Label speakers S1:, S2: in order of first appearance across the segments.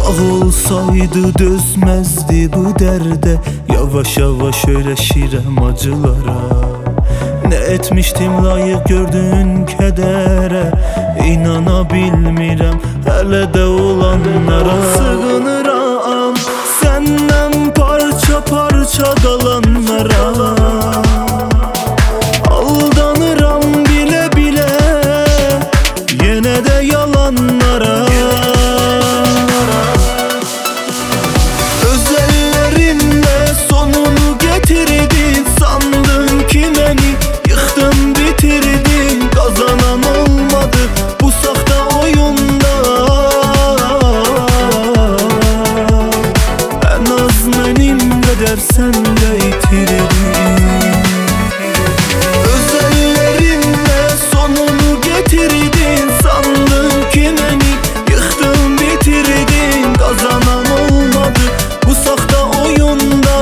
S1: olsaydı dözmezdi bu derde. Yavaş yavaş öğreşirem acılara. Ne etmiştim layık gördüğün kedere. İnanabilmirem hele de olanlara. Sığınıram senden parça parça kalanlara. Aldanıram bile bile yine de yalanlara. Özellerinle sonunu getirdin, sandın ki beni yıktın bitirdin. Kazanan olmadı bu sahte oyunda. En az benim kadar sen de itirdin. Özellerinle sonunu getirdin, sandın ki beni yıktın bitirdin. Kazanan olmadı bu sahte oyunda.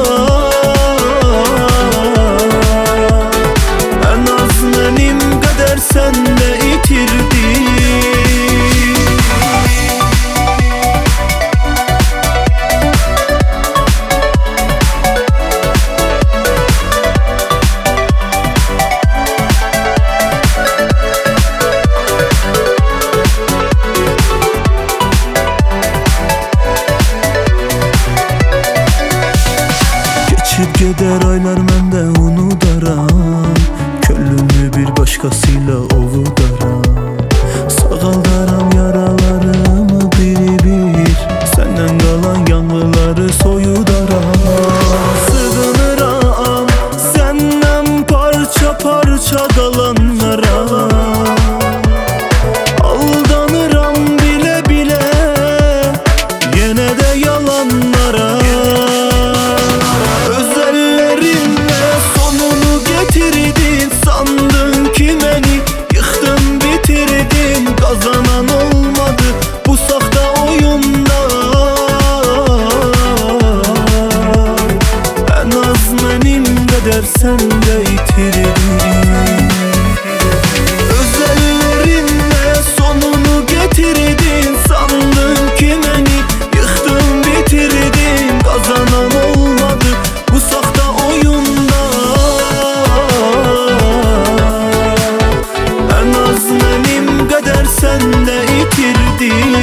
S1: En az benim kadar sen de itirdin. Geçip gider aylar mən də unudaram. Könlümü bir başkasıyla ovudaram. Sağaldaram yaralarımı bir bir. Senden kalan yanğıları soyudaram. Sığınıram senden parça parça kalanlara. Aldanıram bile bile yine de yalanlara. Getirdin, sandın ki beni yıktın bitirdin. Kazanan olmadı bu sahte oyunda. En az benim kadar sen de itirdin. Özellerinle sonunu getirdin, sandın ki beni yıktın bitirdin. Kazanan olmadı bu sahte oyunda. Benim kadar sen de itirdin.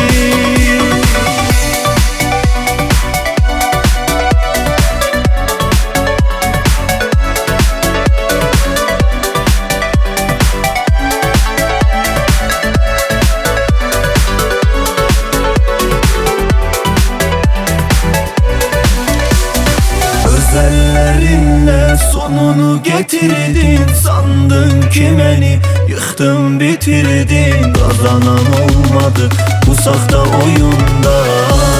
S1: Özellerinle sonunu getirdin, sandın ki beni yıktın bitirdin. Kazanan olmadı bu sahte oyunda.